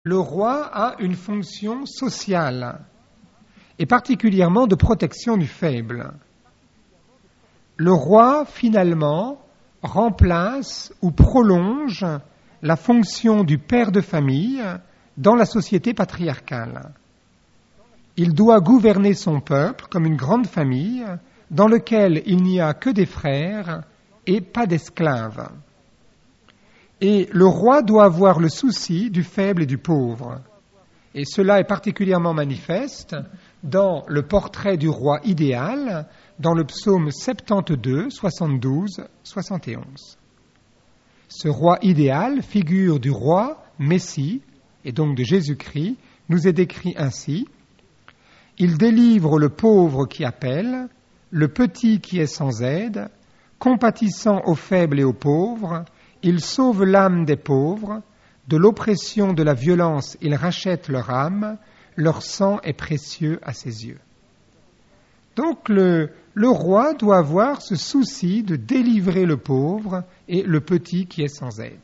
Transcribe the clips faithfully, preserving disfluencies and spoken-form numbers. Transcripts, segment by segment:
le roi a une fonction sociale, et particulièrement de protection du faible. Le roi, finalement, remplace ou prolonge la fonction du père de famille dans la société patriarcale. Il doit gouverner son peuple comme une grande famille dans laquelle il n'y a que des frères et pas d'esclaves. Et le roi doit avoir le souci du faible et du pauvre. Et cela est particulièrement manifeste dans le portrait du roi idéal, dans le psaume soixante-douze, soixante-douze, soixante et onze. Ce roi idéal, figure du roi Messie, et donc de Jésus-Christ, nous est décrit ainsi. Il délivre le pauvre qui appelle, le petit qui est sans aide, compatissant aux faibles et aux pauvres, il sauve l'âme des pauvres, de l'oppression de la violence il rachète leur âme, leur sang est précieux à ses yeux. Donc le, le roi doit avoir ce souci de délivrer le pauvre et le petit qui est sans aide.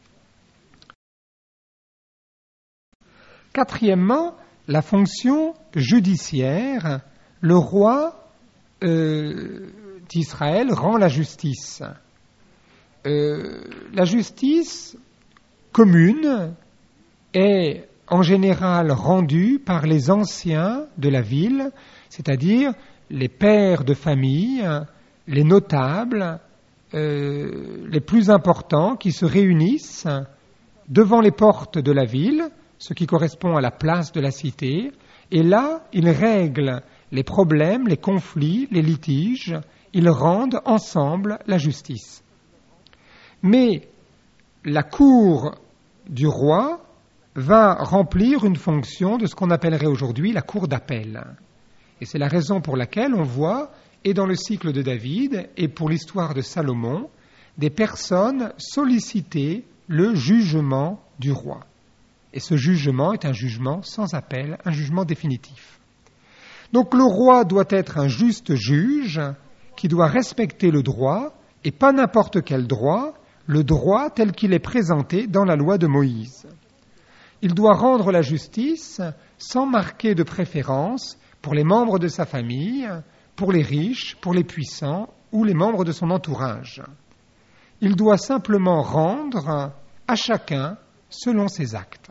Quatrièmement, la fonction judiciaire. Le roi euh, d'Israël rend la justice. Euh, la justice commune est en général rendue par les anciens de la ville, c'est-à-dire les pères de famille, les notables, euh, les plus importants qui se réunissent devant les portes de la ville, ce qui correspond à la place de la cité, et là, ils règlent les problèmes, les conflits, les litiges, ils rendent ensemble la justice. Mais la cour du roi va remplir une fonction de ce qu'on appellerait aujourd'hui la cour d'appel. Et c'est la raison pour laquelle on voit, et dans le cycle de David, et pour l'histoire de Salomon, des personnes solliciter le jugement du roi. Et ce jugement est un jugement sans appel, un jugement définitif. Donc le roi doit être un juste juge qui doit respecter le droit, et pas n'importe quel droit, le droit tel qu'il est présenté dans la loi de Moïse. Il doit rendre la justice sans marquer de préférence pour les membres de sa famille, pour les riches, pour les puissants ou les membres de son entourage. Il doit simplement rendre à chacun selon ses actes.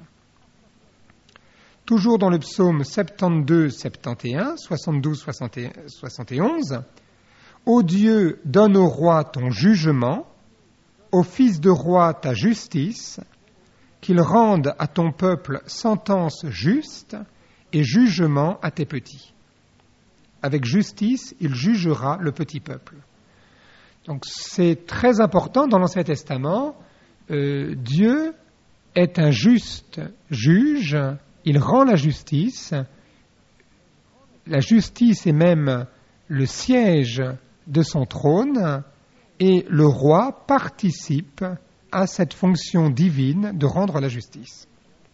Toujours dans le psaume soixante-douze, soixante et onze, soixante-douze, soixante et onze, « Ô Dieu, donne au roi ton jugement, au fils de roi ta justice, qu'il rende à ton peuple sentence juste et jugement à tes petits. » Avec justice, il jugera le petit peuple. Donc c'est très important dans l'Ancien Testament. Euh, Dieu est un juste juge, il rend la justice. La justice est même le siège de son trône, et le roi participe à cette fonction divine de rendre la justice.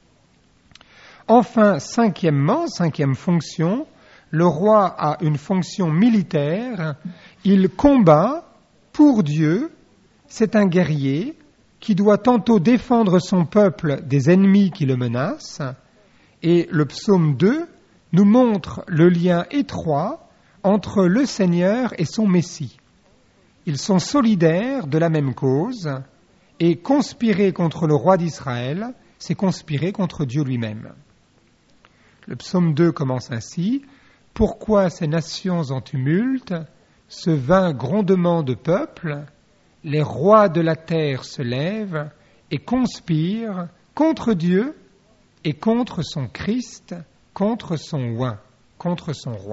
Enfin, cinquièmement, cinquième fonction, le roi a une fonction militaire, il combat pour Dieu, c'est un guerrier qui doit tantôt défendre son peuple des ennemis qui le menacent, et le psaume deux nous montre le lien étroit entre le Seigneur et son Messie. Ils sont solidaires de la même cause, et conspirer contre le roi d'Israël, c'est conspirer contre Dieu lui-même. Le psaume deux commence ainsi. « Pourquoi ces nations en tumulte, ce vain grondement de peuple, les rois de la terre se lèvent et conspirent contre Dieu et contre son Christ, contre son oint, contre son roi. »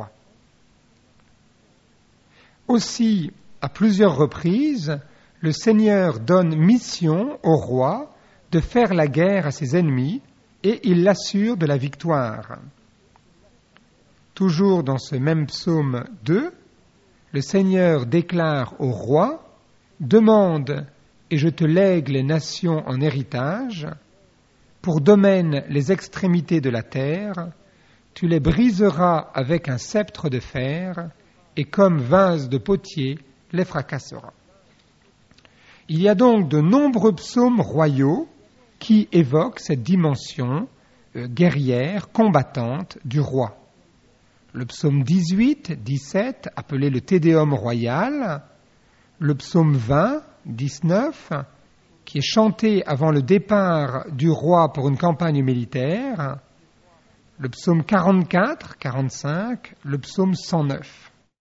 Aussi, à plusieurs reprises, le Seigneur donne mission au roi de faire la guerre à ses ennemis et il l'assure de la victoire. Toujours dans ce même psaume deux, le Seigneur déclare au roi « Demande et je te lègue les nations en héritage, pour domaine les extrémités de la terre, tu les briseras avec un sceptre de fer et comme vase de potier les fracasseras. » Il y a donc de nombreux psaumes royaux qui évoquent cette dimension euh, guerrière, combattante du roi. Le psaume dix-huit, dix-sept, appelé le Te Deum royal. Le psaume vingt, dix-neuf, qui est chanté avant le départ du roi pour une campagne militaire. Le psaume quarante-quatre, quarante-cinq, le psaume cent neuf.